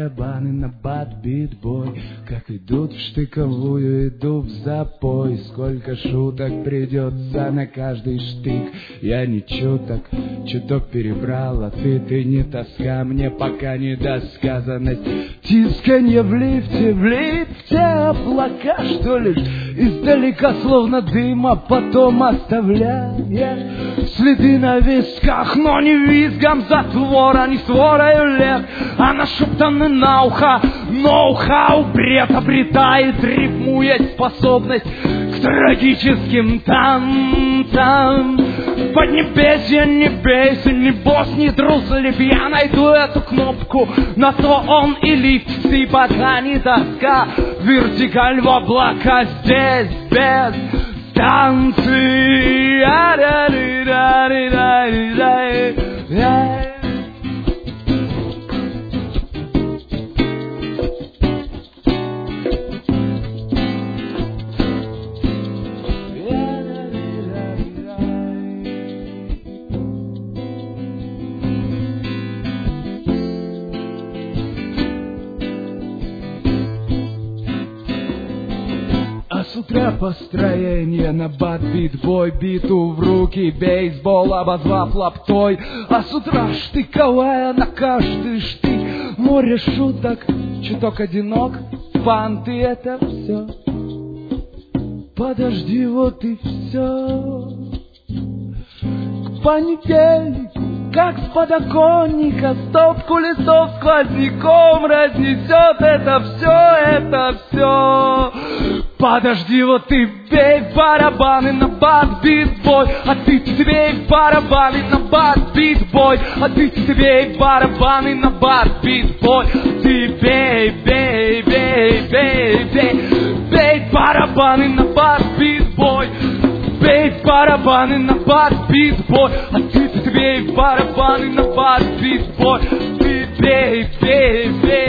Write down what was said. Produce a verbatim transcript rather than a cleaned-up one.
барабаны на бат-бит-бой. Как идут в штыковую, иду в запой. Сколько шуток придется на каждый штык. Я не чуток, чуток перебрал, а ты, ты не тоска, мне пока не досказанность. Тисканье в лифте, в лифте облака, что лишь издалека, словно дыма, потом оставляешь следы на висках, но не визгом затвора, не сворою лет, а нашептаны на ухо. Ноу-хау, бред обретает, рифмует способность к трагическим танцам. Поднебесье, не бейся, не босс, не труслив, я найду эту кнопку, на то он и лифт, и пока не тоска, вертикаль в облака здесь без станции. А с утра построение на бат-бит-бой, биту в руки, бейсбол обозвав лаптой. А с утра штыковая на каждый штык, море шуток, чуток одинок, фанты — это все. Подожди, вот и все. К понедельнику, как с подоконника, стопку листов сквозняком разнесет это все, это все. Подожди, вот ты бей в барабаны на бат-бит-бой, а ты бей в барабаны на бат-бит-бой, а ты бей в барабаны на бат-бит-бой, ты бей, бей, бей, бей, бей, бей в барабаны на бат-бит-бой, бей в барабаны на бат-бит-бой, а ты бей в барабаны на бат-бит-бой, ты бей, бей, бей.